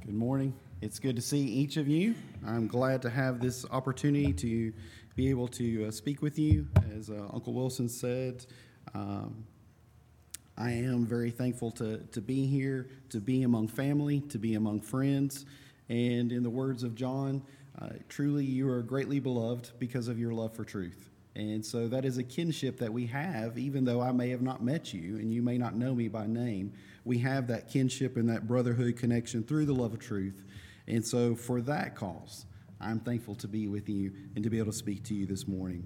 Good morning. It's good to see each of you. I'm glad to have this opportunity to be able to speak with you. As Uncle Wilson said, I am very thankful to be here, to be among family, to be among friends. And in the words of John, truly you are greatly beloved because of your love for truth. And so that is a kinship that we have, even though I may have not met you and you may not know me by name. We have that kinship and that brotherhood connection through the love of truth. And so for that cause, I'm thankful to be with you and to be able to speak to you this morning.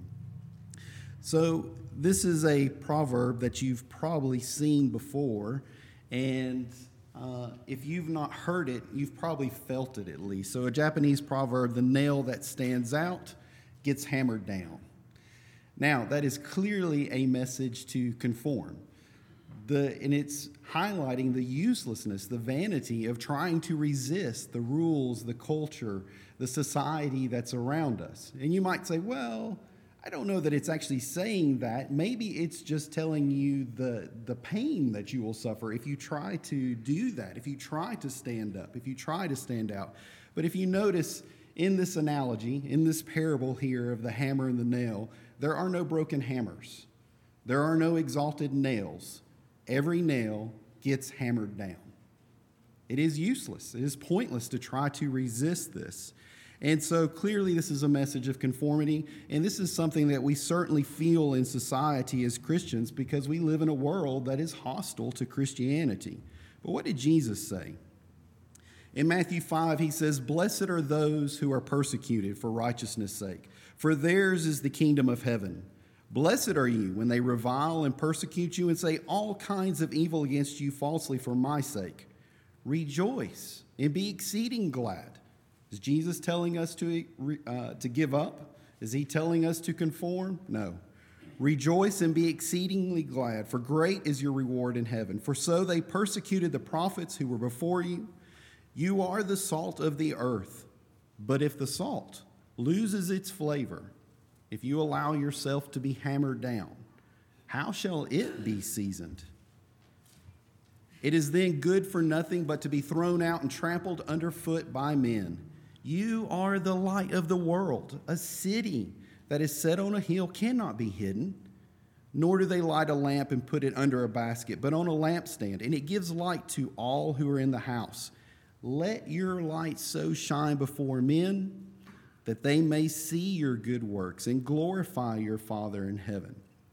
So this is a proverb that you've probably seen before, and if you've not heard it, you've probably felt it at least. So a Japanese proverb, the nail that stands out gets hammered down. Now, that is clearly a message to conform. And it's highlighting the uselessness, the vanity of trying to resist the rules, the culture, the society that's around us. And you might say, well, I don't know that it's actually saying that. Maybe it's just telling you the pain that you will suffer if you try to do that, if you try to stand up, if you try to stand out. But if you notice in this analogy, in this parable here of the hammer and the nail, there are no broken hammers. There are no exalted nails. Every nail gets hammered down. It is useless. It is pointless to try to resist this. And so clearly this is a message of conformity, and this is something that we certainly feel in society as Christians because we live in a world that is hostile to Christianity. But what did Jesus say? In Matthew 5, he says, "Blessed are those who are persecuted for righteousness' sake, for theirs is the kingdom of heaven. Blessed are you when they revile and persecute you and say all kinds of evil against you falsely for my sake. Rejoice and be exceeding glad." Is Jesus telling us to give up? Is he telling us to conform? No. Rejoice and be exceedingly glad, for great is your reward in heaven. For so they persecuted the prophets who were before you. You are the salt of the earth. But if the salt loses its flavor, if you allow yourself to be hammered down, how shall it be seasoned? It is then good for nothing but to be thrown out and trampled underfoot by men. You are the light of the world. A city that is set on a hill cannot be hidden, nor do they light a lamp and put it under a basket, but on a lampstand, and it gives light to all who are in the house. Let your light so shine before men that they may see your good works and glorify your Father in heaven.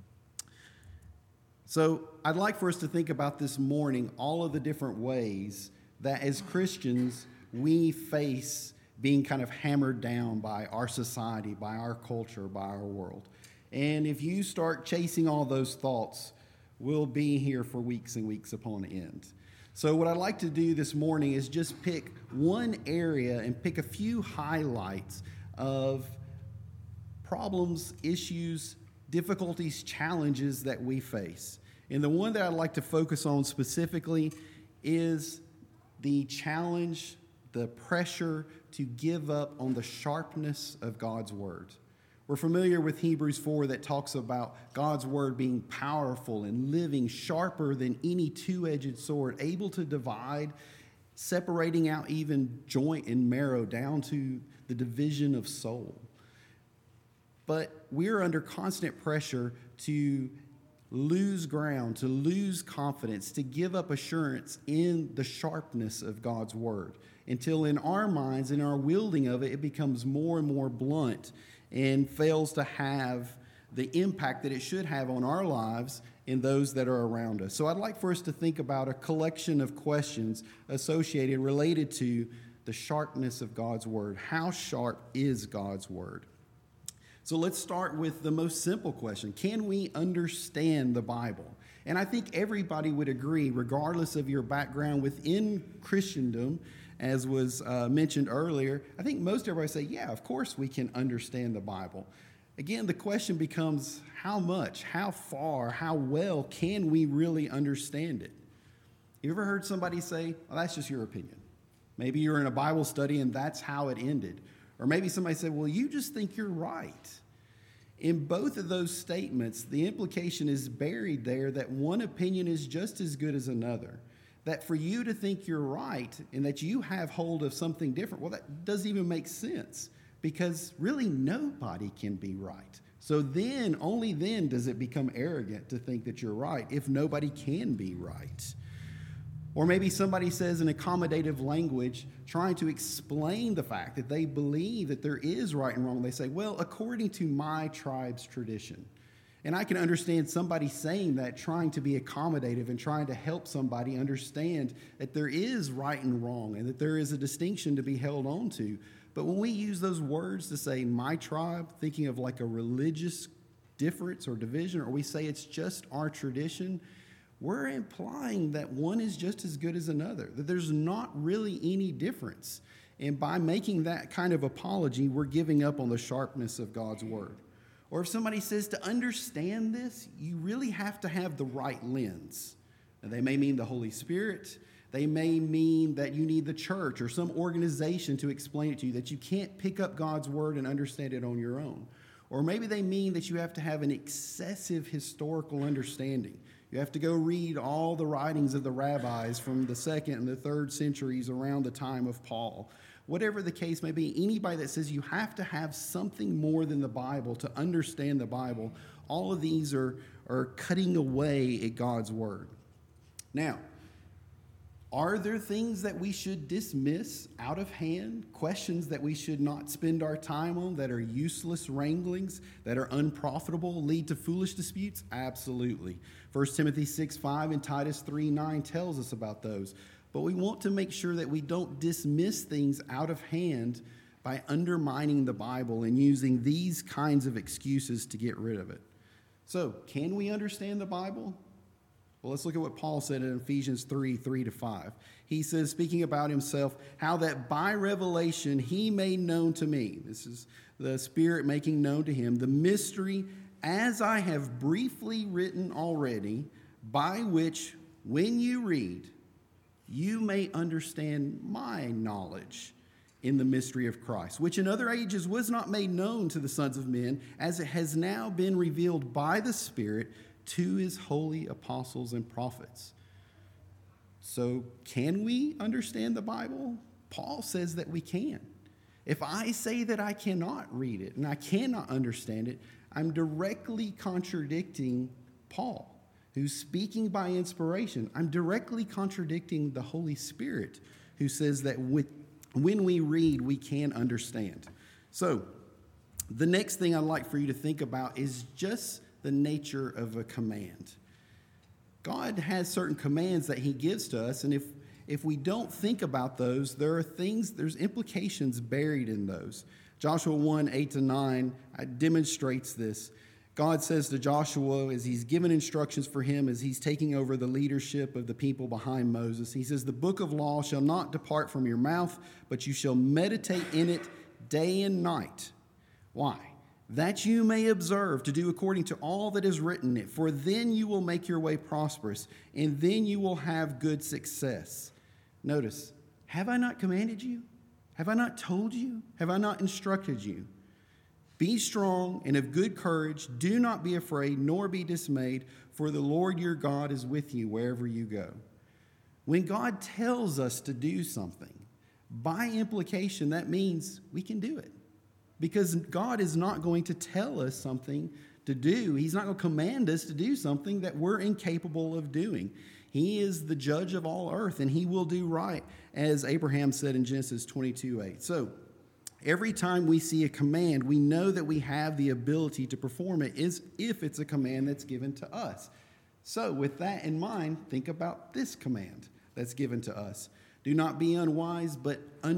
So I'd like for us to think about this morning all of the different ways that as Christians we face being kind of hammered down by our society, by our culture, by our world. And if you start chasing all those thoughts, we'll be here for weeks and weeks upon end. So what I'd like to do this morning is just pick one area and pick a few highlights of problems, issues, difficulties, challenges that we face. And the one that I'd like to focus on specifically is the challenge, the pressure to give up on the sharpness of God's word. We're familiar with Hebrews 4 that talks about God's word being powerful and living, sharper than any two-edged sword, able to divide, separating out even joint and marrow down to the division of soul. But we're under constant pressure to lose ground, to lose confidence, to give up assurance in the sharpness of God's word, until in our minds, in our wielding of it, it becomes more and more blunt and fails to have the impact that it should have on our lives and those that are around us. So I'd like for us to think about a collection of questions related to the sharpness of God's word. How sharp is God's word? So let's start with the most simple question. Can we understand the Bible? And I think everybody would agree, regardless of your background within Christendom, as was mentioned earlier, I think most everybody say, yeah, of course we can understand the Bible. Again, the question becomes how much, how far, how well can we really understand it? You ever heard somebody say, well, that's just your opinion? Maybe you're in a Bible study and that's how it ended. Or maybe somebody said, well, you just think you're right. In both of those statements, the implication is buried there that one opinion is just as good as another. that for you to think you're right and that you have hold of something different, well, that doesn't even make sense, because really nobody can be right. So then, only then does it become arrogant to think that you're right if nobody can be right. Or maybe somebody says in accommodative language, trying to explain the fact that they believe that there is right and wrong. They say, well, according to my tribe's tradition. And I can understand somebody saying that, trying to be accommodative and trying to help somebody understand that there is right and wrong and that there is a distinction to be held on to. But when we use those words to say my tribe, thinking of like a religious difference or division, or we say it's just our tradition, we're implying that one is just as good as another, that there's not really any difference. And by making that kind of apology, we're giving up on the sharpness of God's word. Or if somebody says to understand this, you really have to have the right lens. Now, they may mean the Holy Spirit. They may mean that you need the church or some organization to explain it to you, that you can't pick up God's word and understand it on your own. Or maybe they mean that you have to have an excessive historical understanding. You have to go read all the writings of the rabbis from the 2nd and the 3rd centuries around the time of Paul. Whatever the case may be, anybody that says you have to have something more than the Bible to understand the Bible, all of these are cutting away at God's word. Now, are there things that we should dismiss out of hand, questions that we should not spend our time on, that are useless wranglings, that are unprofitable, lead to foolish disputes? Absolutely. 1 Timothy 6:5 and Titus 3:9 tells us about those. But we want to make sure that we don't dismiss things out of hand by undermining the Bible and using these kinds of excuses to get rid of it. So, can we understand the Bible? Well, let's look at what Paul said in Ephesians 3:3-5. He says, speaking about himself, how that by revelation he made known to me. This is the Spirit making known to him the mystery, as I have briefly written already, by which when you read, you may understand my knowledge in the mystery of Christ, which in other ages was not made known to the sons of men, as it has now been revealed by the Spirit to his holy apostles and prophets. So can we understand the Bible? Paul says that we can. If I say that I cannot read it and I cannot understand it, I'm directly contradicting Paul, who's speaking by inspiration. I'm directly contradicting the Holy Spirit, who says that when we read, we can understand. So the next thing I'd like for you to think about is just the nature of a command. God has certain commands that he gives to us, and if we don't think about those, there's implications buried in those. Joshua 1:8-9 demonstrates this. God says to Joshua, as he's given instructions for him, as he's taking over the leadership of the people behind Moses, he says, the book of law shall not depart from your mouth, but you shall meditate in it day and night. Why? That you may observe to do according to all that is written in it, for then you will make your way prosperous, and then you will have good success. Notice, have I not commanded you? Have I not told you? Have I not instructed you? Be strong and of good courage. Do not be afraid, nor be dismayed, for the Lord your God is with you wherever you go. When God tells us to do something, by implication, that means we can do it. Because God is not going to tell us something to do. He's not going to command us to do something that we're incapable of doing. He is the judge of all earth, and he will do right, as Abraham said in Genesis 22:8. So, every time we see a command, we know that we have the ability to perform it if it's a command that's given to us. So with that in mind, think about this command that's given to us. Do not be unwise, but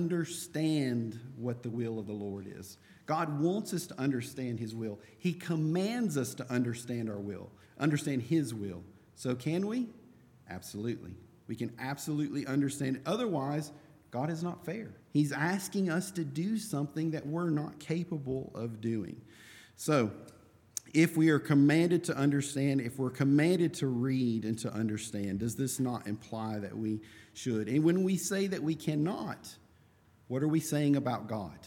understand what the will of the Lord is. God wants us to understand his will. He commands us to understand our will, understand his will. So can we? Absolutely. We can absolutely understand it. Otherwise, God is not fair. He's asking us to do something that we're not capable of doing. So, if we are commanded to understand, if we're commanded to read and to understand, does this not imply that we should? And when we say that we cannot, what are we saying about God?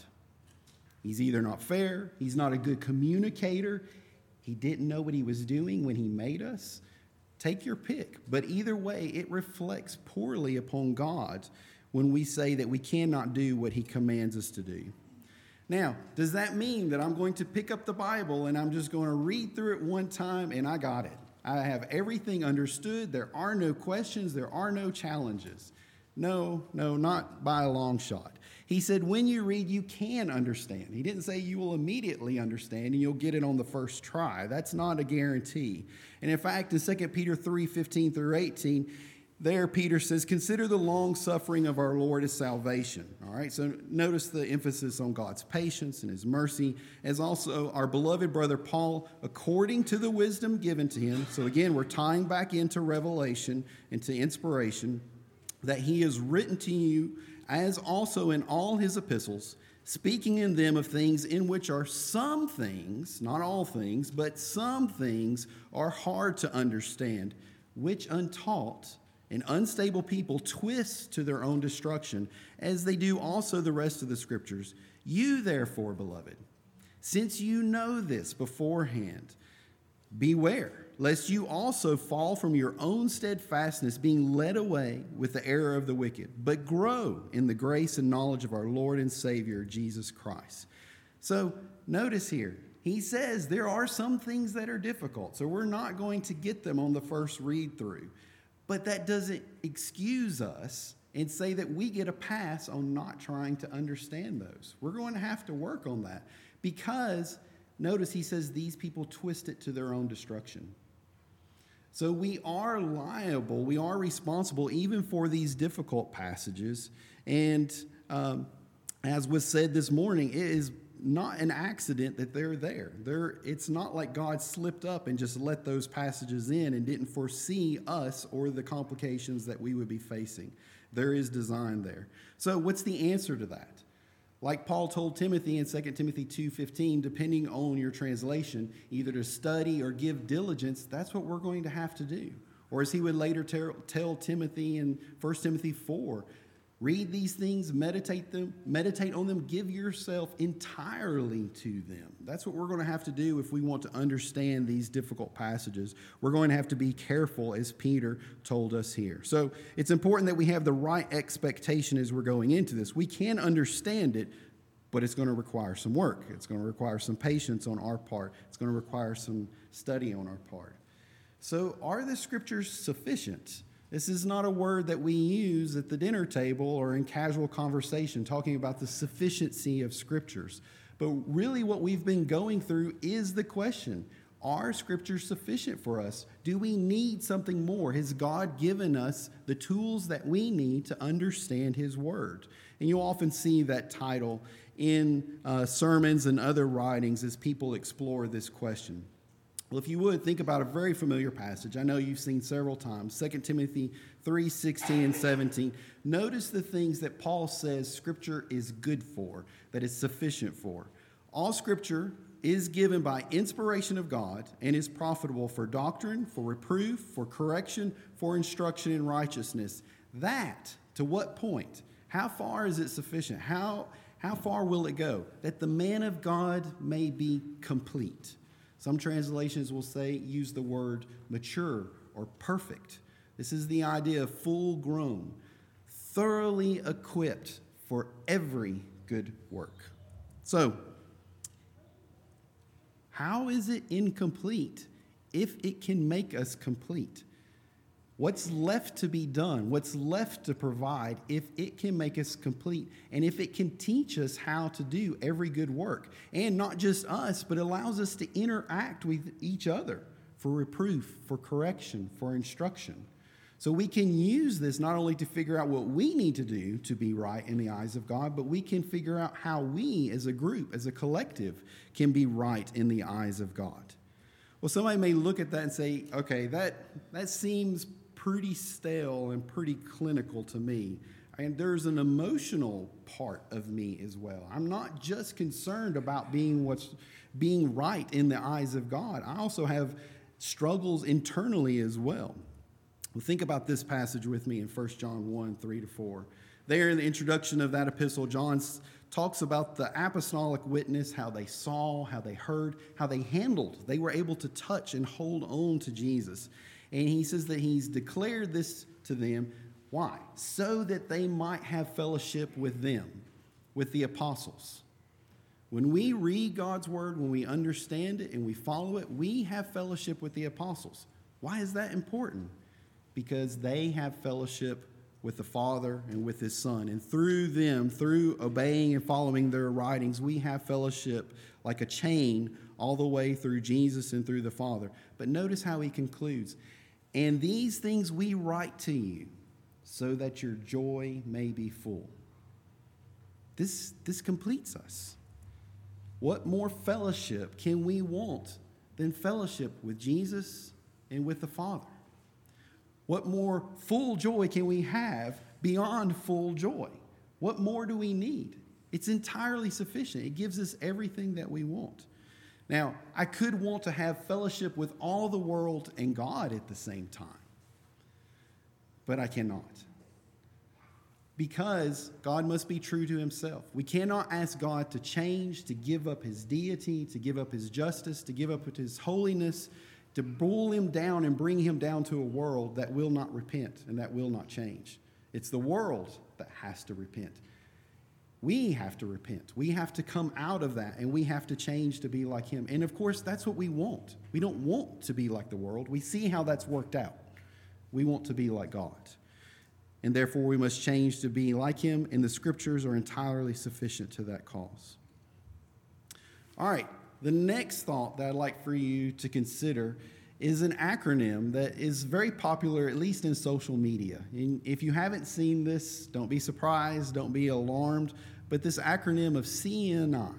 He's either not fair, he's not a good communicator, he didn't know what he was doing when he made us. Take your pick. But either way, it reflects poorly upon God when we say that we cannot do what he commands us to do. Now, does that mean that I'm going to pick up the Bible and I'm just going to read through it one time and I got it? I have everything understood. There are no questions. There are no challenges. No, not by a long shot. He said, when you read, you can understand. He didn't say you will immediately understand and you'll get it on the first try. That's not a guarantee. And in fact, in 2 Peter 3:15 through 18, there Peter says, consider the long suffering of our Lord as salvation. All right, so notice the emphasis on God's patience and his mercy, as also our beloved brother Paul, according to the wisdom given to him. So again, we're tying back into revelation, into inspiration, that he has written to you, as also in all his epistles, speaking in them of things in which are some things, not all things, but some things are hard to understand, which untaught and unstable people twist to their own destruction, as they do also the rest of the scriptures. You therefore, beloved, since you know this beforehand, beware, lest you also fall from your own steadfastness, being led away with the error of the wicked, but grow in the grace and knowledge of our Lord and Savior, Jesus Christ. So notice here, he says there are some things that are difficult, so we're not going to get them on the first read through. But that doesn't excuse us and say that we get a pass on not trying to understand those. We're going to have to work on that because, notice he says, these people twist it to their own destruction. So we are liable, we are responsible even for these difficult passages. And as was said this morning, it is not an accident that they're there. It's not like God slipped up and just let those passages in and didn't foresee us or the complications that we would be facing. There is design there. So what's the answer to that? Like Paul told Timothy in 2 Timothy 2:15, depending on your translation, either to study or give diligence, that's what we're going to have to do. Or as he would later tell Timothy in 1 Timothy 4, read these things, meditate on them, give yourself entirely to them. That's what we're going to have to do if we want to understand these difficult passages. We're going to have to be careful, as Peter told us here. So it's important that we have the right expectation as we're going into this. We can understand it, but it's going to require some work. It's going to require some patience on our part. It's going to require some study on our part. So are the scriptures sufficient? This is not a word that we use at the dinner table or in casual conversation talking about the sufficiency of scriptures. But really what we've been going through is the question, are scriptures sufficient for us? Do we need something more? Has God given us the tools that we need to understand his word? And you'll often see that title in sermons and other writings as people explore this question. Well, if you would, think about a very familiar passage. I know you've seen several times, 2 Timothy 3:16 and 17. Notice the things that Paul says Scripture is good for, that it's sufficient for. All Scripture is given by inspiration of God and is profitable for doctrine, for reproof, for correction, for instruction in righteousness. That, to what point? How far is it sufficient? How far will it go? That the man of God may be complete. Some translations will use the word mature or perfect. This is the idea of full grown, thoroughly equipped for every good work. So, how is it incomplete if it can make us complete? What's left to be done? What's left to provide if it can make us complete and if it can teach us how to do every good work? And not just us, but allows us to interact with each other for reproof, for correction, for instruction. So we can use this not only to figure out what we need to do to be right in the eyes of God, but we can figure out how we as a group, as a collective, can be right in the eyes of God. Well, somebody may look at that and say, okay, that seems pretty stale and pretty clinical to me. And there's an emotional part of me as well. I'm not just concerned about being right in the eyes of God. I also have struggles internally as well. Well, think about this passage with me in 1 John 1:3-4. There in the introduction of that epistle, John talks about the apostolic witness, how they saw, how they heard, how they handled. They were able to touch and hold on to Jesus. And he says that he's declared this to them. Why? So that they might have fellowship with them, with the apostles. When we read God's word, when we understand it and we follow it, we have fellowship with the apostles. Why is that important? Because they have fellowship with the Father and with his Son. And through them, through obeying and following their writings, we have fellowship like a chain all the way through Jesus and through the Father. But notice how he concludes. And these things we write to you so that your joy may be full. This completes us. What more fellowship can we want than fellowship with Jesus and with the Father? What more full joy can we have beyond full joy? What more do we need? It's entirely sufficient. It gives us everything that we want. Now, I could want to have fellowship with all the world and God at the same time, but I cannot. Because God must be true to himself. We cannot ask God to change, to give up his deity, to give up his justice, to give up his holiness, to pull him down and bring him down to a world that will not repent and that will not change. It's the world that has to repent. We have to repent. We have to come out of that, and we have to change to be like him. And of course, that's what we want. We don't want to be like the world. We see how that's worked out. We want to be like God. And therefore, we must change to be like him, and the scriptures are entirely sufficient to that cause. All right, the next thought that I'd like for you to consider is an acronym that is very popular, at least in social media. And if you haven't seen this, don't be surprised, don't be alarmed, but this acronym of CNI.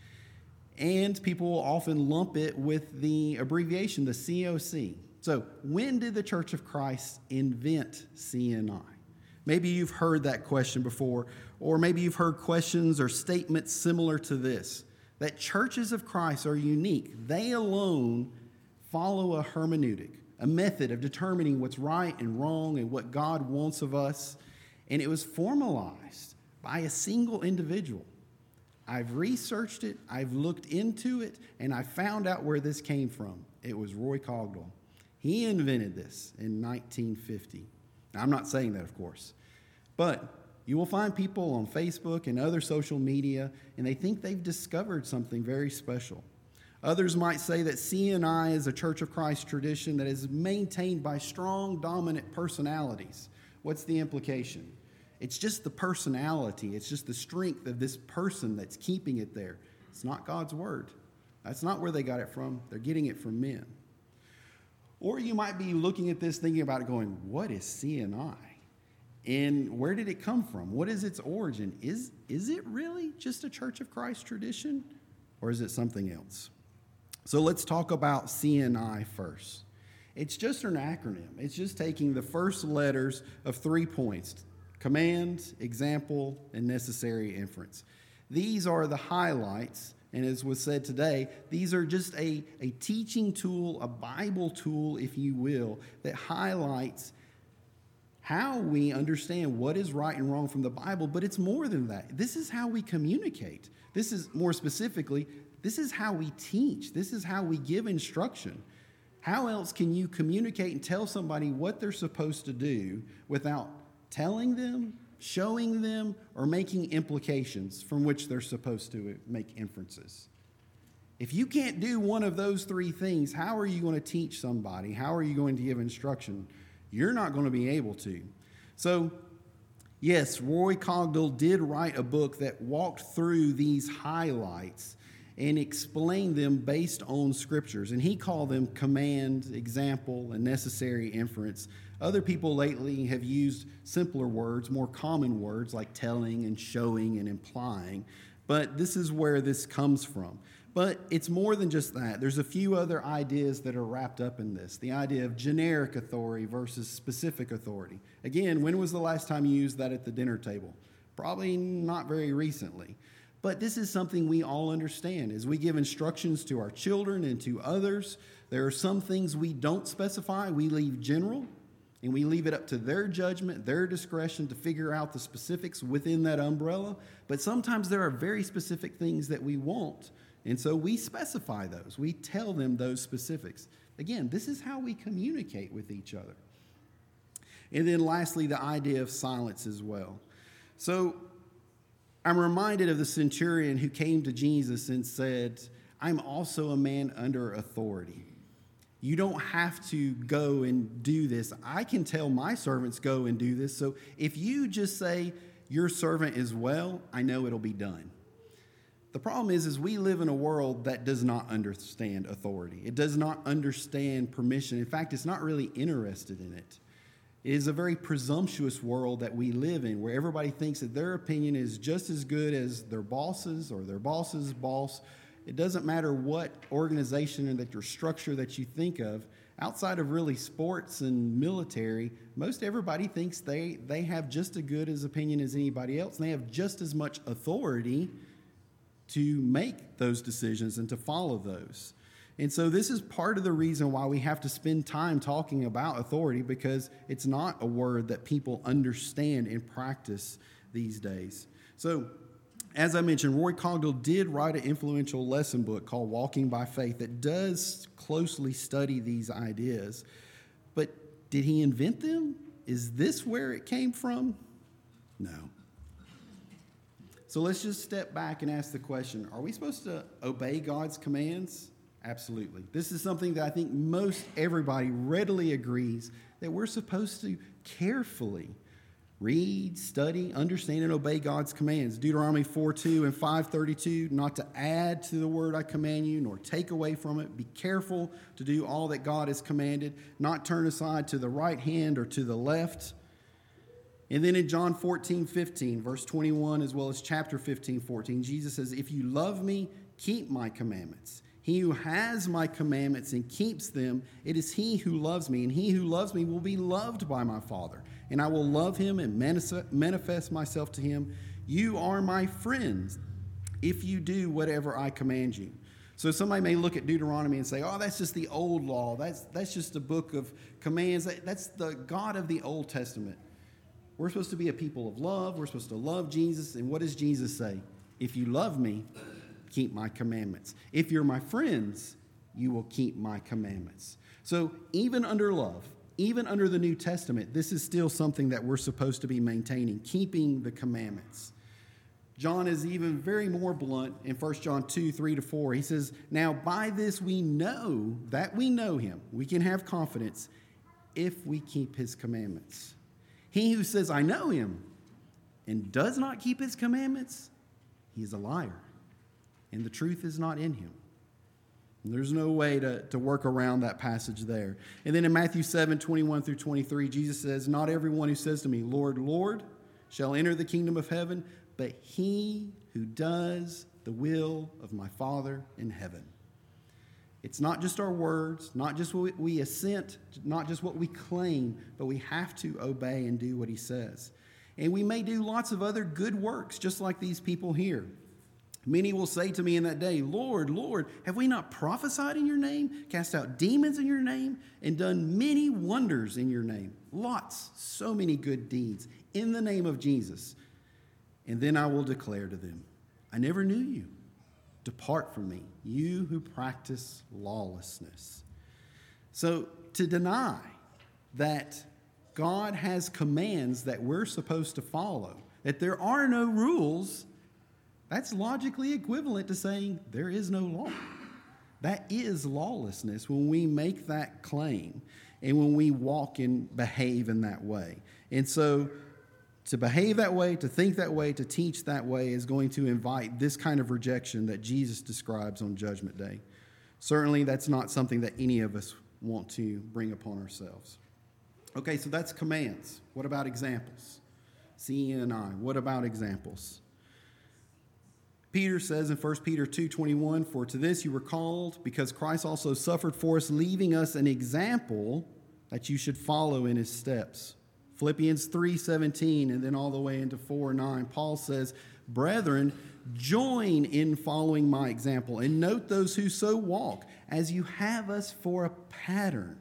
And people will often lump it with the abbreviation, the COC. So, when did the Church of Christ invent CNI? Maybe you've heard that question before, or maybe you've heard questions or statements similar to this, that churches of Christ are unique. They alone follow a hermeneutic, a method of determining what's right and wrong and what God wants of us, and it was formalized by a single individual. I've researched it, I've looked into it, and I found out where this came from. It was Roy Cogdell. He invented this in 1950. Now, I'm not saying that, of course, but you will find people on Facebook and other social media, and they think they've discovered something very special. Others might say that CNI is a Church of Christ tradition that is maintained by strong, dominant personalities. What's the implication? It's just the personality. It's just the strength of this person that's keeping it there. It's not God's word. That's not where they got it from. They're getting it from men. Or you might be looking at this, thinking about it, going, what is CNI? And where did it come from? What is its origin? Is it really just a Church of Christ tradition, or is it something else? So let's talk about CNI first. It's just an acronym. It's just taking the first letters of 3 points: command, example, and necessary inference. These are the highlights, and as was said today, these are just a teaching tool, a Bible tool, if you will, that highlights how we understand what is right and wrong from the Bible, but it's more than that. This is how we communicate. This is, more specifically, this is how we teach. This is how we give instruction. How else can you communicate and tell somebody what they're supposed to do without telling them, showing them, or making implications from which they're supposed to make inferences? If you can't do one of those 3 things, how are you going to teach somebody? How are you going to give instruction? You're not going to be able to. So, yes, Roy Cogdell did write a book that walked through these highlights and explained them based on scriptures. And he called them command, example, and necessary inference. Other people lately have used simpler words, more common words like telling and showing and implying. But this is where this comes from. But it's more than just that. There's a few other ideas that are wrapped up in this. The idea of generic authority versus specific authority. Again, when was the last time you used that at the dinner table? Probably not very recently. But this is something we all understand. As we give instructions to our children and to others, there are some things we don't specify. We leave general, and we leave it up to their judgment, their discretion to figure out the specifics within that umbrella. But sometimes there are very specific things that we want, and so we specify those. We tell them those specifics. Again, this is how we communicate with each other. And then lastly, the idea of silence as well. So I'm reminded of the centurion who came to Jesus and said, I'm also a man under authority. You don't have to go and do this. I can tell my servants go and do this. So if you just say your servant is well, I know it'll be done. The problem is we live in a world that does not understand authority. It does not understand permission. In fact, it's not really interested in it. It is a very presumptuous world that we live in, where everybody thinks that their opinion is just as good as their boss's or their boss's boss. It doesn't matter what organization and that your structure that you think of. Outside of really sports and military, most everybody thinks they have just as good as opinion as anybody else, and they have just as much authority to make those decisions and to follow those. And so this is part of the reason why we have to spend time talking about authority, because it's not a word that people understand and practice these days. So, as I mentioned, Roy Cogdill did write an influential lesson book called Walking by Faith that does closely study these ideas. But did he invent them? Is this where it came from? No. So let's just step back and ask the question, are we supposed to obey God's commands? Absolutely. This is something that I think most everybody readily agrees that we're supposed to carefully read, study, understand, and obey God's commands. Deuteronomy 4:2 and 5:32, not to add to the word I command you, nor take away from it. Be careful to do all that God has commanded, not turn aside to the right hand or to the left. And then in John 14:15, verse 21, as well as chapter 15:14, Jesus says, if you love me, keep my commandments. He who has my commandments and keeps them, it is he who loves me, and he who loves me will be loved by my Father, and I will love him and manifest myself to him. You are my friends if you do whatever I command you. So somebody may look at Deuteronomy and say, oh, that's just the old law. That's just a book of commands. That's the God of the Old Testament. We're supposed to be a people of love. We're supposed to love Jesus. And what does Jesus say? If you love me, keep my commandments. If you're my friends, you will keep my commandments. So even under love, even under the New Testament, this is still something that we're supposed to be maintaining, keeping the commandments. John is even very more blunt in 1 John 2:3-4. He says, now by this we know that we know him. We can have confidence if we keep his commandments. He who says, I know him, and does not keep his commandments, he is a liar, and the truth is not in him. And there's no way to work around that passage there. And then in Matthew 7:21-23, Jesus says, not everyone who says to me, Lord, Lord, shall enter the kingdom of heaven, but he who does the will of my Father in heaven. It's not just our words, not just what we assent, not just what we claim, but we have to obey and do what he says. And we may do lots of other good works, just like these people here. Many will say to me in that day, Lord, Lord, have we not prophesied in your name, cast out demons in your name, and done many wonders in your name? Lots, so many good deeds in the name of Jesus. And then I will declare to them, I never knew you. Depart from me, you who practice lawlessness. So to deny that God has commands that we're supposed to follow, that there are no rules, that's logically equivalent to saying there is no law. That is lawlessness when we make that claim and when we walk and behave in that way. And so to behave that way, to think that way, to teach that way is going to invite this kind of rejection that Jesus describes on Judgment Day. Certainly, that's not something that any of us want to bring upon ourselves. Okay, so that's commands. What about examples? C-E-N-I. What about examples? Peter says in 1 Peter 2:21, for to this you were called, because Christ also suffered for us, leaving us an example that you should follow in his steps. Philippians 3:17, and then all the way into 4:9, Paul says, brethren, join in following my example, and note those who so walk, as you have us for a pattern.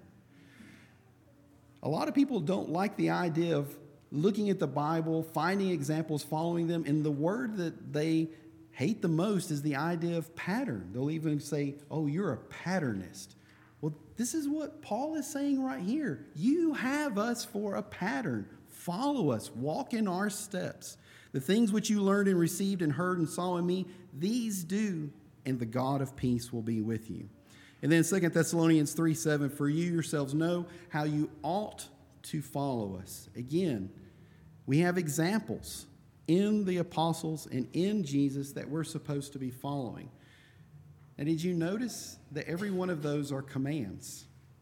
A lot of people don't like the idea of looking at the Bible, finding examples, following them, and the word that they hate the most is the idea of pattern. They'll even say, oh, you're a patternist. Well, this is what Paul is saying right here. You have us for a pattern. Follow us. Walk in our steps. The things which you learned and received and heard and saw in me, these do, and the God of peace will be with you. And then 2 Thessalonians 3:7, for you yourselves know how you ought to follow us. Again, we have examples in the apostles and in Jesus that we're supposed to be following. And did you notice that every one of those are commands?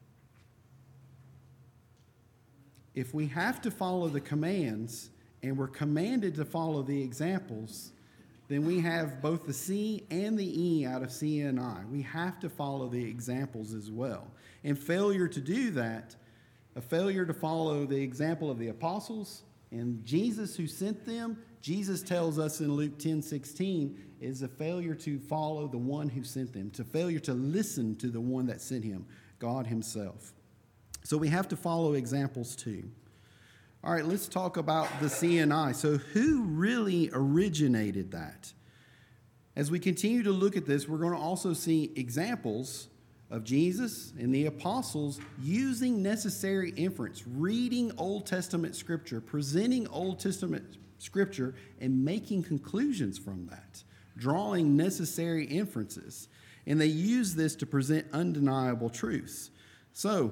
If we have to follow the commands and we're commanded to follow the examples, then we have both the C and the E out of C and I. We have to follow the examples as well. And failure to do that, a failure to follow the example of the apostles and Jesus who sent them, Jesus tells us in Luke 10:16, is a failure to follow the one who sent them, to failure to listen to the one that sent him, God himself. So we have to follow examples too. All right, let's talk about the C and I. So who really originated that? As we continue to look at this, we're going to also see examples of Jesus and the apostles using necessary inference, reading Old Testament scripture, presenting Old Testament scripture, and making conclusions from that, drawing necessary inferences. And they use this to present undeniable truths. So,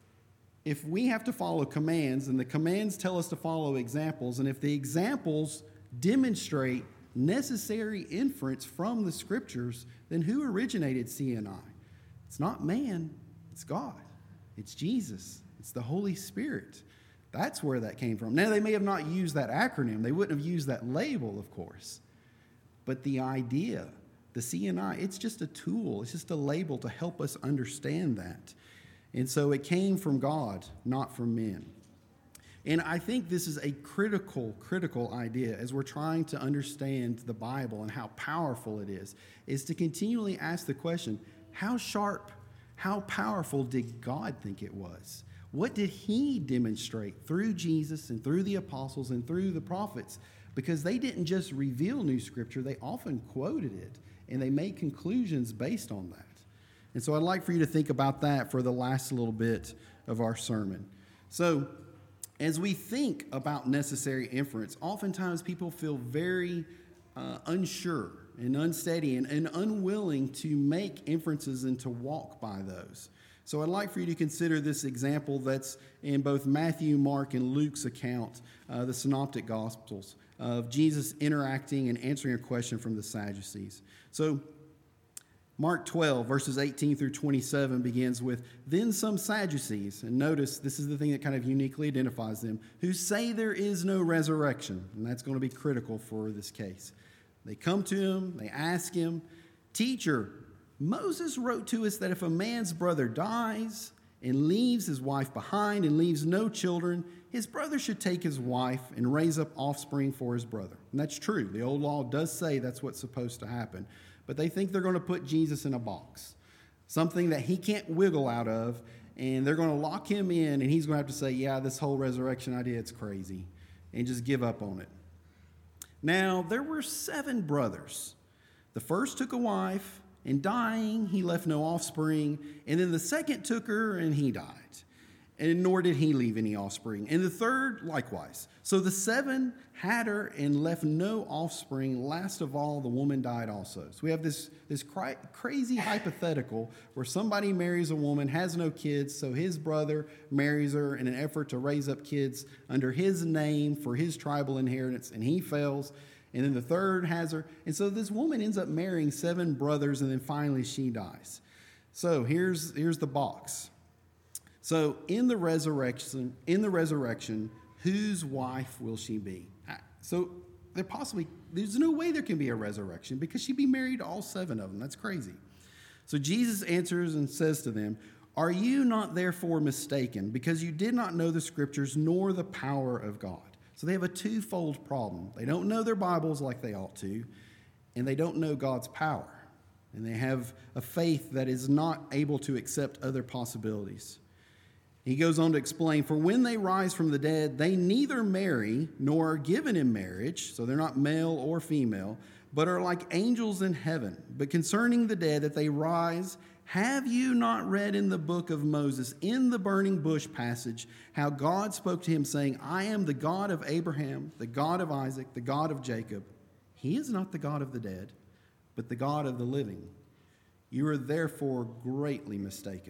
if we have to follow commands, and the commands tell us to follow examples, and if the examples demonstrate necessary inference from the scriptures, then who originated C&I? It's not man, it's God. It's Jesus. It's the Holy Spirit. That's where that came from. Now, they may have not used that acronym. They wouldn't have used that label, of course. But the idea, the C&I, it's just a tool. It's just a label to help us understand that. And so it came from God, not from men. And I think this is a critical idea as we're trying to understand the Bible and how powerful it is to continually ask the question, how sharp, how powerful did God think it was? What did he demonstrate through Jesus and through the apostles and through the prophets? Because they didn't just reveal new scripture, they often quoted it, and they made conclusions based on that. And so I'd like for you to think about that for the last little bit of our sermon. So as we think about necessary inference, oftentimes people feel very unsure and unsteady and unwilling to make inferences and to walk by those. So I'd like for you to consider this example that's in both Matthew, Mark, and Luke's account, the Synoptic Gospels, of Jesus interacting and answering a question from the Sadducees. So Mark 12, verses 18 through 27 begins with, then some Sadducees, and notice this is the thing that kind of uniquely identifies them, who say there is no resurrection, and that's going to be critical for this case. They come to him, they ask him, teacher, Moses wrote to us that if a man's brother dies and leaves his wife behind and leaves no children, his brother should take his wife and raise up offspring for his brother. And that's true. The old law does say that's what's supposed to happen. But they think they're going to put Jesus in a box, something that he can't wiggle out of, and they're going to lock him in, and he's going to have to say, yeah, this whole resurrection idea, it's crazy, and just give up on it. Now, there were 7 brothers. The first took a wife, and dying, he left no offspring, and then the second took her, and he died. And nor did he leave any offspring. And the third, likewise. So the 7 had her and left no offspring. Last of all, the woman died also. So we have this crazy hypothetical where somebody marries a woman, has no kids, so his brother marries her in an effort to raise up kids under his name for his tribal inheritance, and he fails. And then the third has her. And so this woman ends up marrying 7 brothers, and then finally she dies. So here's the box. So in the resurrection, whose wife will she be? So there's no way there can be a resurrection because she'd be married to all 7 of them. That's crazy. So Jesus answers and says to them, are you not therefore mistaken because you did not know the scriptures nor the power of God? So they have a twofold problem. They don't know their Bibles like they ought to, and they don't know God's power. And they have a faith that is not able to accept other possibilities. He goes on to explain, for when they rise from the dead, they neither marry nor are given in marriage, so they're not male or female, but are like angels in heaven. But concerning the dead, that they rise, Have you not read in the book of Moses, in the burning bush passage, how God spoke to him saying, I am the God of Abraham, the God of Isaac, the God of Jacob. He is not the God of the dead, but the God of the living. You are therefore greatly mistaken.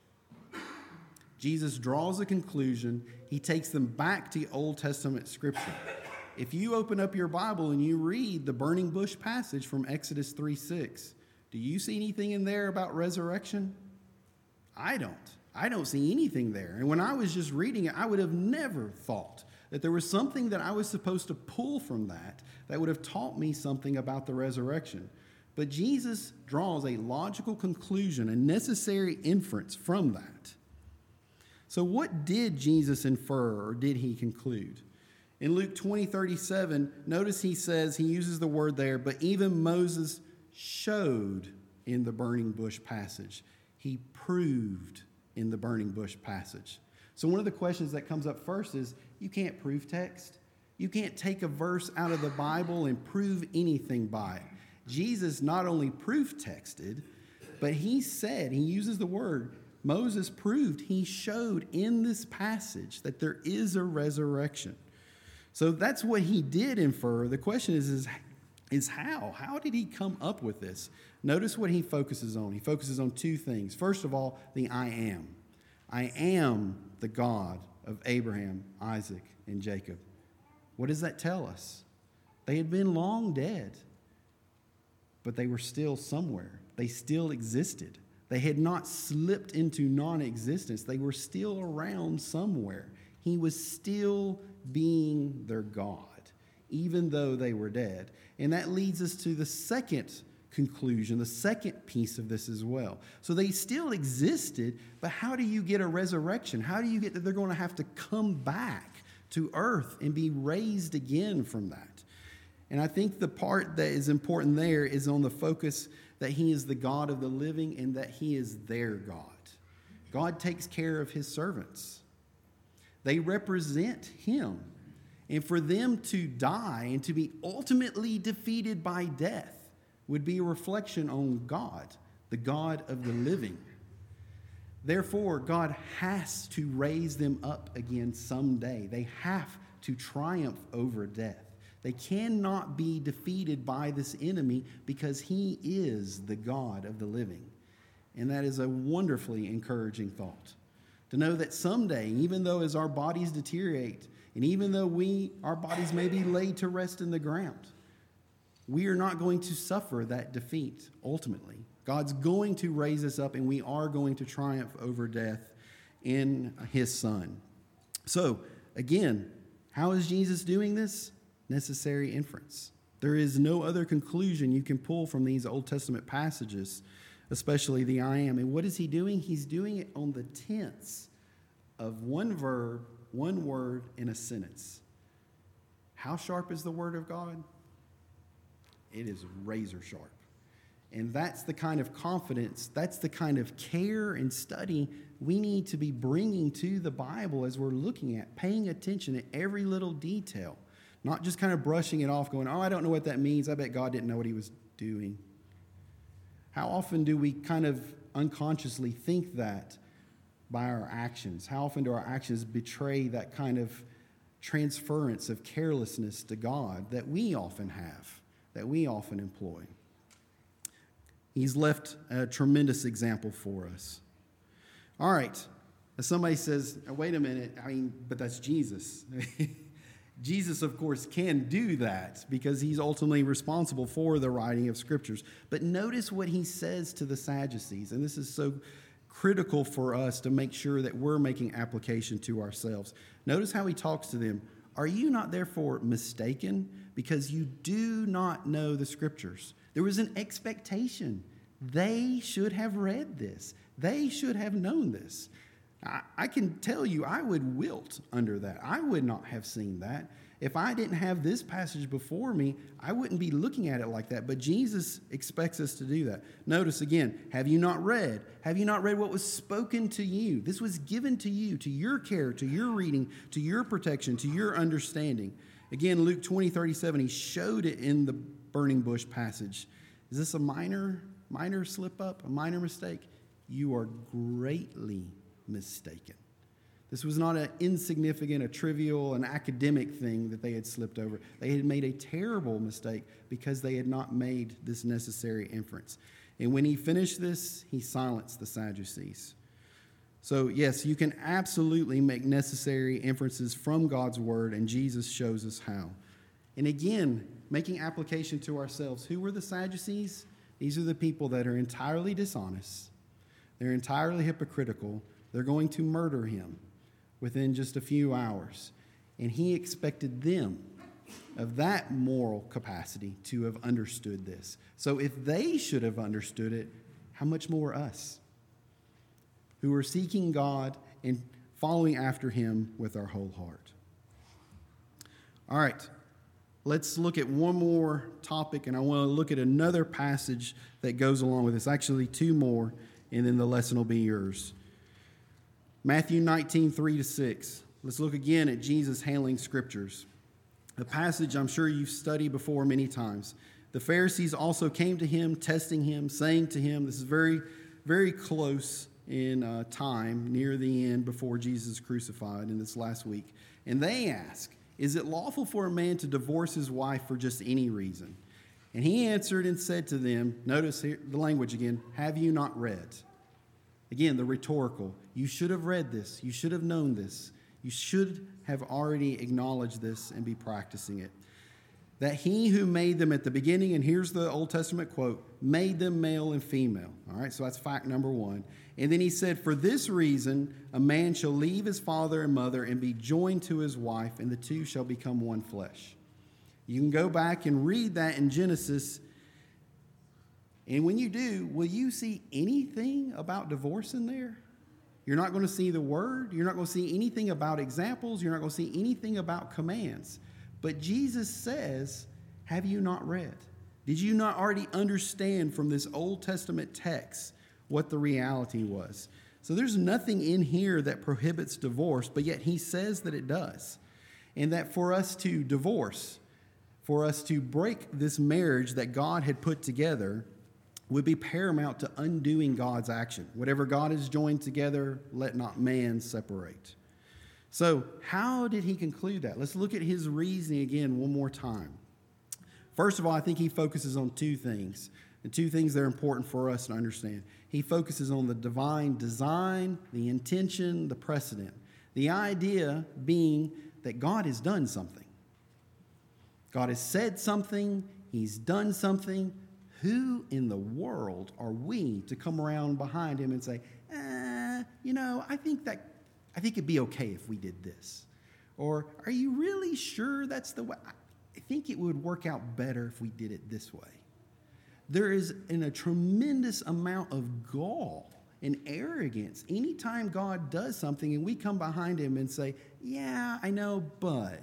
Jesus draws a conclusion. He takes them back to Old Testament scripture. If you open up your Bible and you read the burning bush passage from Exodus 3:6, do you see anything in there about resurrection? I don't. I don't see anything there. And when I was just reading it, I would have never thought that there was something that I was supposed to pull from that would have taught me something about the resurrection. But Jesus draws a logical conclusion, a necessary inference from that. So what did Jesus infer, or did he conclude? In Luke 20:37, notice he uses the word there, but even Moses showed in the burning bush passage. He proved in the burning bush passage. So one of the questions that comes up first is, you can't prove text. You can't take a verse out of the Bible and prove anything by it. Jesus not only proof texted, but he uses the word, Moses proved, he showed in this passage that there is a resurrection. So that's what he did infer. The question is how? How did he come up with this? Notice what he focuses on. He focuses on two things. First of all, the I am. I am the God of Abraham, Isaac, and Jacob. What does that tell us? They had been long dead, but they were still somewhere. They still existed. They had not slipped into non-existence. They were still around somewhere. He was still being their God, even though they were dead. And that leads us to the second conclusion, the second piece of this as well. So they still existed, but how do you get a resurrection? How do you get that they're going to have to come back to earth and be raised again from that? And I think the part that is important there is on the focus that he is the God of the living and that he is their God. God takes care of his servants. They represent him. And for them to die and to be ultimately defeated by death would be a reflection on God, the God of the living. Therefore, God has to raise them up again someday. They have to triumph over death. They cannot be defeated by this enemy because he is the God of the living. And that is a wonderfully encouraging thought. To know that someday, even though as our bodies deteriorate, and even though our bodies may be laid to rest in the ground, we are not going to suffer that defeat ultimately. God's going to raise us up, and we are going to triumph over death in his Son. So, again, how is Jesus doing this? Necessary inference. There is no other conclusion you can pull from these Old Testament passages, especially the I am. And what is he doing? He's doing it on the tense of one verb, one word in a sentence. How sharp is the word of God? It is razor sharp. And that's the kind of confidence, that's the kind of care and study we need to be bringing to the Bible as we're looking at, paying attention to every little detail. Not just kind of brushing it off, going, oh, I don't know what that means. I bet God didn't know what he was doing. How often do we kind of unconsciously think that by our actions? How often do our actions betray that kind of transference of carelessness to God that we often have, that we often employ? He's left a tremendous example for us. All right. As somebody says, wait a minute, but that's Jesus. Jesus, of course, can do that because he's ultimately responsible for the writing of scriptures. But notice what he says to the Sadducees, and this is so critical for us to make sure that we're making application to ourselves. Notice how he talks to them. Are you not therefore mistaken because you do not know the scriptures? There was an expectation. They should have read this. They should have known this. I can tell you I would wilt under that. I would not have seen that. If I didn't have this passage before me, I wouldn't be looking at it like that. But Jesus expects us to do that. Notice again, have you not read? Have you not read what was spoken to you? This was given to you, to your care, to your reading, to your protection, to your understanding. Again, Luke 20:37, he showed it in the burning bush passage. Is this a minor slip up, a minor mistake? You are greatly mistaken. This was not an insignificant, a trivial, an academic thing that they had slipped over. They had made a terrible mistake because they had not made this necessary inference. And when he finished this, he silenced the Sadducees. So, yes, you can absolutely make necessary inferences from God's word, and Jesus shows us how. And again, making application to ourselves, who were the Sadducees? These are the people that are entirely dishonest. They're entirely hypocritical. They're going to murder him within just a few hours. And he expected them, of that moral capacity, to have understood this. So if they should have understood it, how much more us, who are seeking God and following after him with our whole heart. All right, let's look at one more topic, and I want to look at another passage that goes along with this. Actually, two more, and then the lesson will be yours. Matthew 19, 3-6. Let's look again at Jesus handling scriptures. The passage I'm sure you've studied before many times. The Pharisees also came to him, testing him, saying to him, this is very, very close in time, near the end before Jesus is crucified in this last week. And they ask, is it lawful for a man to divorce his wife for just any reason? And he answered and said to them, notice here the language again, have you not read? Again, the rhetorical. You should have read this. You should have known this. You should have already acknowledged this and be practicing it. That he who made them at the beginning, and here's the Old Testament quote, made them male and female. All right, so that's fact number one. And then he said, for this reason, a man shall leave his father and mother and be joined to his wife, and the two shall become one flesh. You can go back and read that in Genesis. And when you do, will you see anything about divorce in there? You're not going to see the word. You're not going to see anything about examples. You're not going to see anything about commands. But Jesus says, have you not read? Did you not already understand from this Old Testament text what the reality was? So there's nothing in here that prohibits divorce, but yet he says that it does. And that for us to divorce, for us to break this marriage that God had put together, would be paramount to undoing God's action. Whatever God has joined together, let not man separate. So how did he conclude that? Let's look at his reasoning again one more time. First of all, I think he focuses on two things, and two things that are important for us to understand. He focuses on the divine design, the intention, the precedent. The idea being that God has done something. God has said something, he's done something. Who in the world are we to come around behind him and say, I think it'd be okay if we did this? Or are you really sure that's the way? I think it would work out better if we did it this way. There is a tremendous amount of gall and arrogance anytime God does something and we come behind him and say, yeah, I know, but.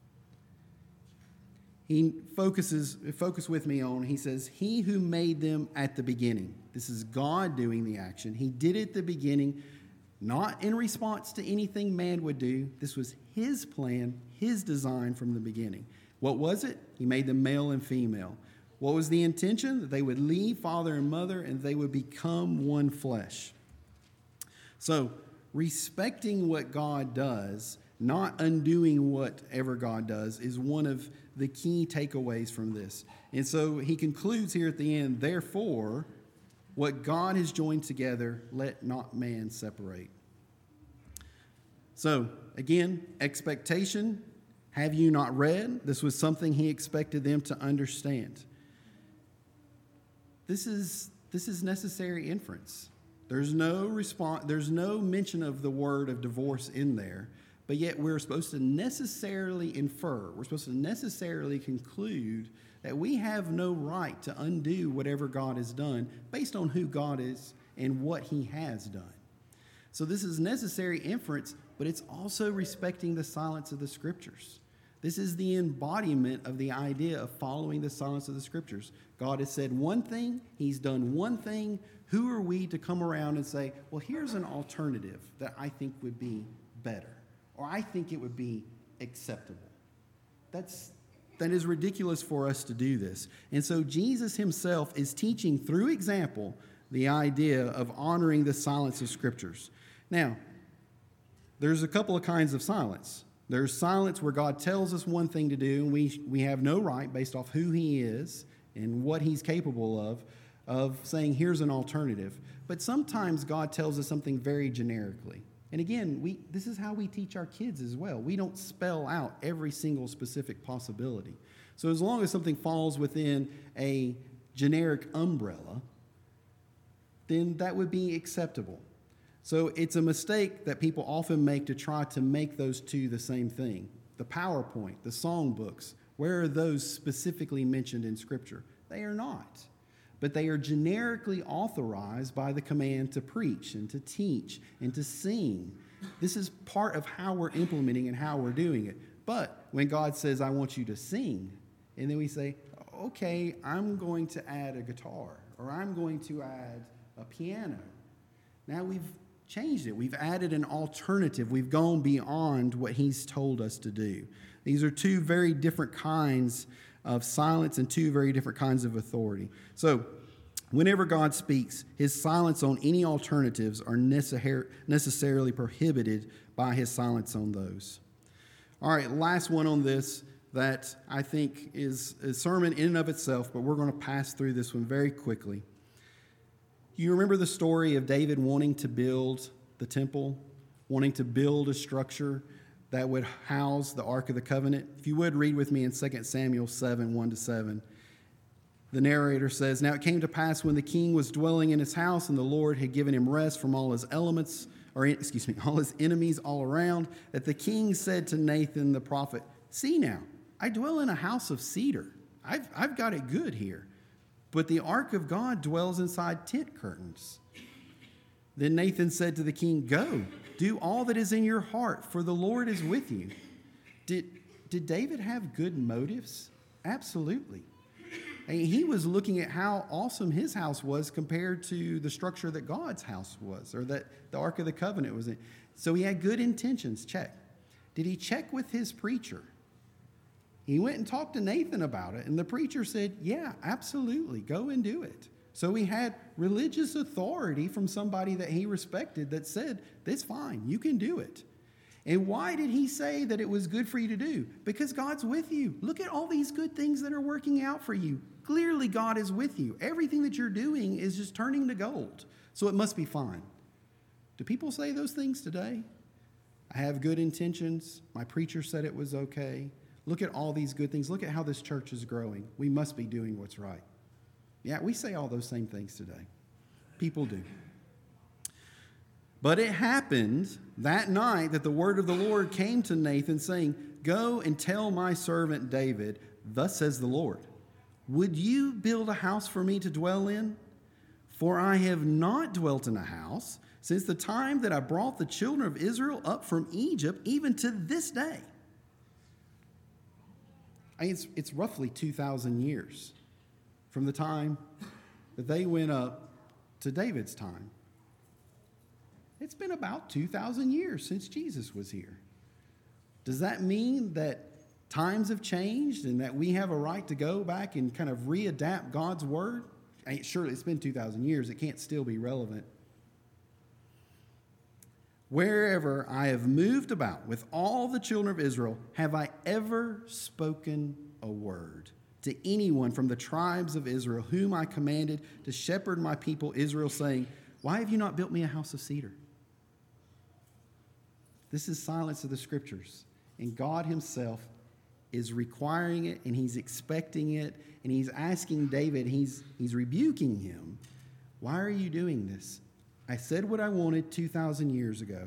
He focus with me on, he says, he who made them at the beginning. This is God doing the action. He did it at the beginning, not in response to anything man would do. This was his plan, his design from the beginning. What was it? He made them male and female. What was the intention? That they would leave father and mother and they would become one flesh. So, respecting what God does, not undoing whatever God does, is one of the key takeaways from this. And so he concludes here at the end, therefore, what God has joined together, let not man separate. So, again, expectation. Have you not read? This was something he expected them to understand. This is necessary inference. There's no response. There's no mention of the word of divorce in there. But yet we're supposed to necessarily infer, we're supposed to necessarily conclude that we have no right to undo whatever God has done based on who God is and what he has done. So this is necessary inference, but it's also respecting the silence of the Scriptures. This is the embodiment of the idea of following the silence of the Scriptures. God has said one thing, he's done one thing. Who are we to come around and say, well, here's an alternative that I think would be better? Or I think it would be acceptable. That is ridiculous for us to do this. And so Jesus himself is teaching through example the idea of honoring the silence of Scriptures. Now, there's a couple of kinds of silence. There's silence where God tells us one thing to do, and we have no right, based off who He is and what He's capable of saying, here's an alternative. But sometimes God tells us something very generically. And again, this is how we teach our kids as well. We don't spell out every single specific possibility. So as long as something falls within a generic umbrella, then that would be acceptable. So it's a mistake that people often make to try to make those two the same thing. The PowerPoint, the songbooks, where are those specifically mentioned in Scripture? They are not. But they are generically authorized by the command to preach and to teach and to sing. This is part of how we're implementing and how we're doing it. But when God says, I want you to sing, and then we say, okay, I'm going to add a guitar, or I'm going to add a piano. Now we've changed it. We've added an alternative. We've gone beyond what He's told us to do. These are two very different kinds of silence and two very different kinds of authority. So whenever God speaks, His silence on any alternatives are necessarily prohibited by His silence on those. All right, last one on this that I think is a sermon in and of itself, but we're going to pass through this one very quickly. You remember the story of David wanting to build the temple, wanting to build a structure that would house the Ark of the Covenant? If you would, read with me in 2 Samuel 7, 1-7. The narrator says, Now it came to pass when the king was dwelling in his house and the Lord had given him rest from all his elements, all his enemies all around, that the king said to Nathan the prophet, See now, I dwell in a house of cedar. I've got it good here. But the ark of God dwells inside tent curtains. Then Nathan said to the king, Go, do all that is in your heart, for the Lord is with you. Did David have good motives? Absolutely. He was looking at how awesome his house was compared to the structure that God's house was, or that the Ark of the Covenant was in. So he had good intentions, check. Did he check with his preacher? He went and talked to Nathan about it, and the preacher said, yeah, absolutely, go and do it. So he had religious authority from somebody that he respected that said, that's fine, you can do it. And why did he say that it was good for you to do? Because God's with you. Look at all these good things that are working out for you. Clearly, God is with you. Everything that you're doing is just turning to gold. So it must be fine. Do people say those things today? I have good intentions. My preacher said it was okay. Look at all these good things. Look at how this church is growing. We must be doing what's right. Yeah, we say all those same things today. People do. But it happened that night that the word of the Lord came to Nathan saying, Go and tell my servant David, thus says the Lord, would you build a house for me to dwell in? For I have not dwelt in a house since the time that I brought the children of Israel up from Egypt, even to this day. It's roughly 2,000 years from the time that they went up to David's time. It's been about 2,000 years since Jesus was here. Does that mean that times have changed and that we have a right to go back and kind of readapt God's word? Surely it's been 2,000 years. It can't still be relevant. Wherever I have moved about with all the children of Israel, have I ever spoken a word to anyone from the tribes of Israel, whom I commanded to shepherd my people Israel, saying, why have you not built me a house of cedar? This is silence of the scriptures. And God himself is requiring it, and he's expecting it, and he's asking David, he's rebuking him. Why are you doing this? I said what I wanted 2,000 years ago.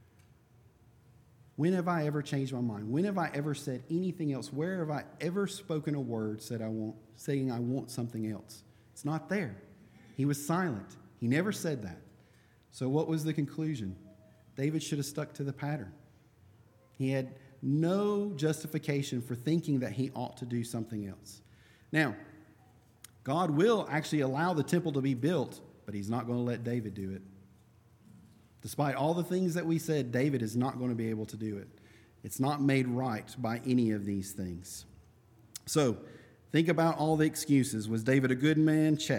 When have I ever changed my mind? When have I ever said anything else? Where have I ever spoken a word saying I want something else? It's not there. He was silent. He never said that. So what was the conclusion? David should have stuck to the pattern. He had no justification for thinking that he ought to do something else. Now, God will actually allow the temple to be built, but he's not going to let David do it. Despite all the things that we said, David is not going to be able to do it. It's not made right by any of these things. So, think about all the excuses. Was David a good man? Check.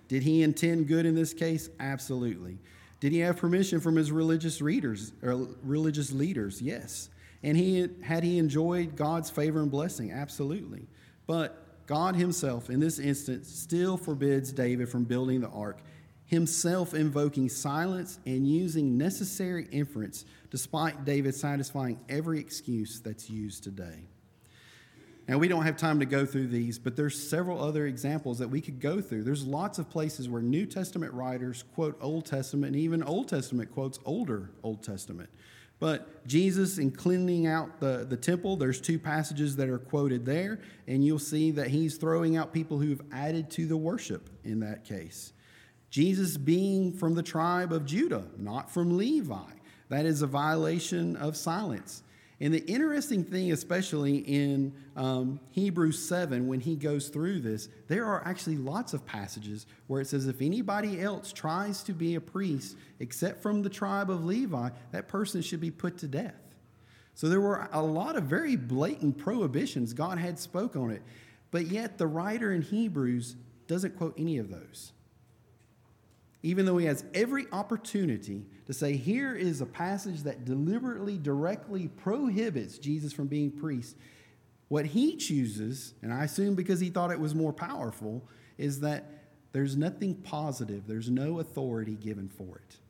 Did he intend good in this case? Absolutely. Did he have permission from his religious leaders? Yes. And had he enjoyed God's favor and blessing? Absolutely. But God himself, in this instance, still forbids David from building the ark, himself invoking silence and using necessary inference, despite David satisfying every excuse that's used today. Now, we don't have time to go through these, but there's several other examples that we could go through. There's lots of places where New Testament writers quote Old Testament, and even Old Testament quotes older Old Testament. But Jesus, in cleaning out the temple, there's 2 passages that are quoted there, and you'll see that he's throwing out people who've added to the worship in that case. Jesus being from the tribe of Judah, not from Levi. That is a violation of silence. And the interesting thing, especially in Hebrews 7, when he goes through this, there are actually lots of passages where it says if anybody else tries to be a priest except from the tribe of Levi, that person should be put to death. So there were a lot of very blatant prohibitions. God had spoke on it. But yet the writer in Hebrews doesn't quote any of those. Even though he has every opportunity to say, here is a passage that deliberately, directly prohibits Jesus from being priest, what he chooses, and I assume because he thought it was more powerful, is that there's nothing positive. There's no authority given for it.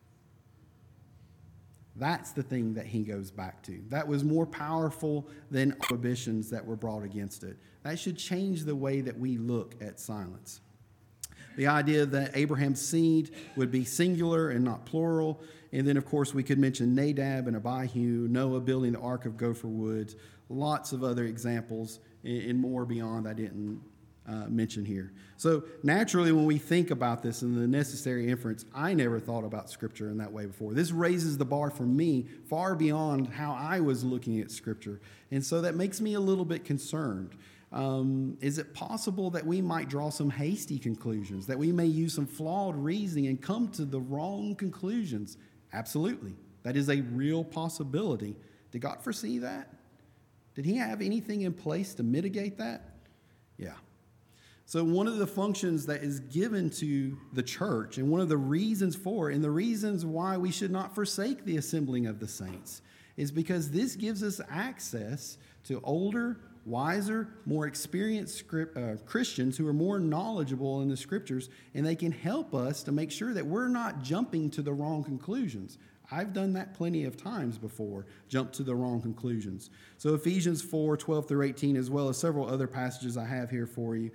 That's the thing that he goes back to. That was more powerful than prohibitions that were brought against it. That should change the way that we look at silence. The idea that Abraham's seed would be singular and not plural. And then, of course, we could mention Nadab and Abihu, Noah building the Ark of Gopher Woods, lots of other examples and more beyond I didn't mention here. So naturally, when we think about this and the necessary inference, I never thought about Scripture in that way before. This raises the bar for me far beyond how I was looking at Scripture. And so that makes me a little bit concerned. Is it possible that we might draw some hasty conclusions, that we may use some flawed reasoning and come to the wrong conclusions? Absolutely. That is a real possibility. Did God foresee that? Did he have anything in place to mitigate that? Yeah. So one of the functions that is given to the church, and one of the reasons for it, and the reasons why we should not forsake the assembling of the saints, is because this gives us access to older, wiser, more experienced Christians who are more knowledgeable in the Scriptures, and they can help us to make sure that we're not jumping to the wrong conclusions. I've done that plenty of times before, jumped to the wrong conclusions. So Ephesians 4:12-18, as well as several other passages I have here for you,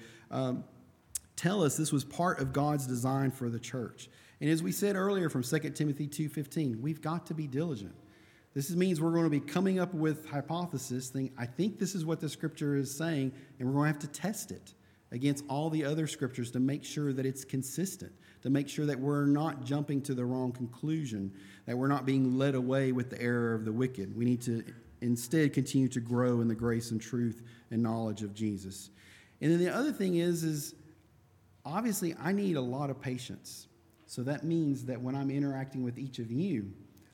tell us this was part of God's design for the church. And as we said earlier from 2 Timothy 2:15, we've got to be diligent. This means we're going to be coming up with hypothesis, I think this is what the Scripture is saying, and we're going to have to test it against all the other Scriptures to make sure that it's consistent, to make sure that we're not jumping to the wrong conclusion, that we're not being led away with the error of the wicked. We need to instead continue to grow in the grace and truth and knowledge of Jesus. And then the other thing is obviously I need a lot of patience. So that means that when I'm interacting with each of you,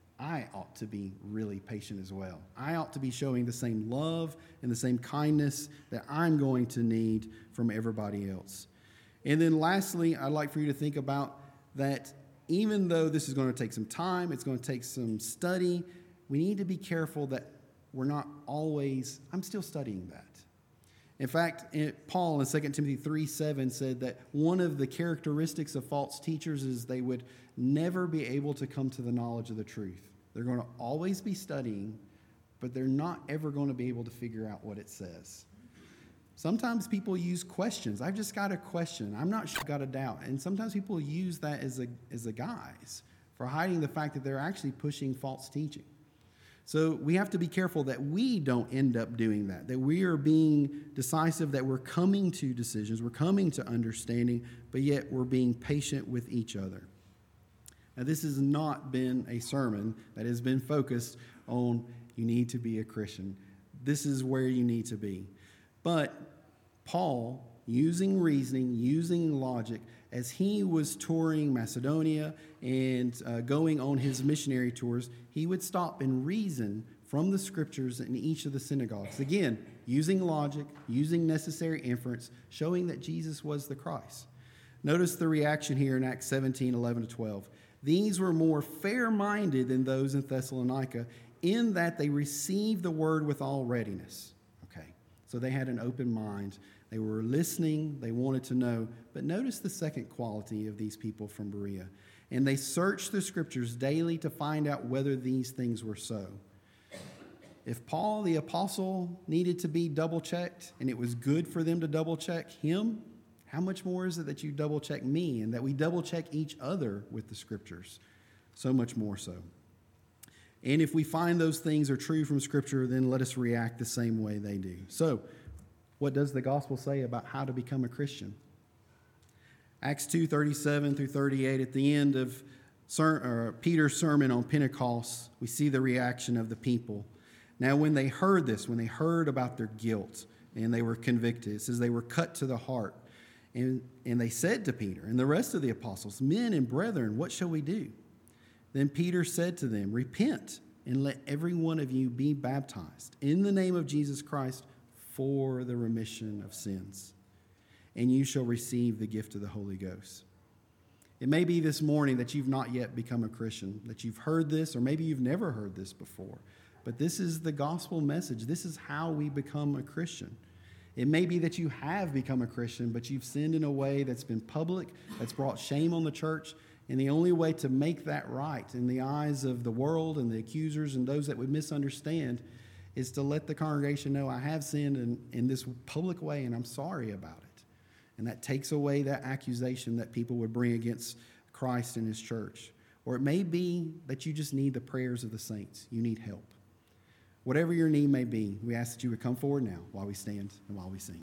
I ought to be really patient as well. I ought to be showing the same love and the same kindness that I'm going to need from everybody else. And then lastly, I'd like for you to think about that even though this is going to take some time, it's going to take some study, we need to be careful that we're not always, I'm still studying that. In fact, Paul in 2 Timothy 3:7 said that one of the characteristics of false teachers is they would never be able to come to the knowledge of the truth. They're going to always be studying, but they're not ever going to be able to figure out what it says. Sometimes people use questions. I've just got a question. I'm not sure. I've got a doubt. And sometimes people use that as a guise for hiding the fact that they're actually pushing false teaching. So we have to be careful that we don't end up doing that we are being decisive, that we're coming to decisions, we're coming to understanding, but yet we're being patient with each other. Now, this has not been a sermon that has been focused on you need to be a Christian. This is where you need to be. But Paul, using reasoning, using logic, as he was touring Macedonia and going on his missionary tours, he would stop and reason from the Scriptures in each of the synagogues. Again, using logic, using necessary inference, showing that Jesus was the Christ. Notice the reaction here in Acts 17, 11 to 12. These were more fair-minded than those in Thessalonica, in that they received the word with all readiness. Okay, so they had an open mind. They were listening. They wanted to know. But notice the second quality of these people from Berea. And they searched the scriptures daily to find out whether these things were so. If Paul, the apostle, needed to be double-checked, and it was good for them to double-check him, how much more is it that you double-check me and that we double-check each other with the scriptures? So much more so. And if we find those things are true from Scripture, then let us react the same way they do. So, what does the gospel say about how to become a Christian? Acts 2:37 through 38, at the end of Peter's sermon on Pentecost, we see the reaction of the people. Now, when they heard this, when they heard about their guilt and they were convicted, it says they were cut to the heart. And they said to Peter and the rest of the apostles, "Men and brethren, what shall we do?" Then Peter said to them, "Repent and let every one of you be baptized in the name of Jesus Christ for the remission of sins, and you shall receive the gift of the Holy Ghost." It may be this morning that you've not yet become a Christian, that you've heard this, or maybe you've never heard this before. But this is the gospel message. This is how we become a Christian. It may be that you have become a Christian, but you've sinned in a way that's been public, that's brought shame on the church. And the only way to make that right in the eyes of the world and the accusers and those that would misunderstand is to let the congregation know, I have sinned in this public way and I'm sorry about it. And that takes away that accusation that people would bring against Christ and his church. Or it may be that you just need the prayers of the saints. You need help. Whatever your need may be, we ask that you would come forward now while we stand and while we sing.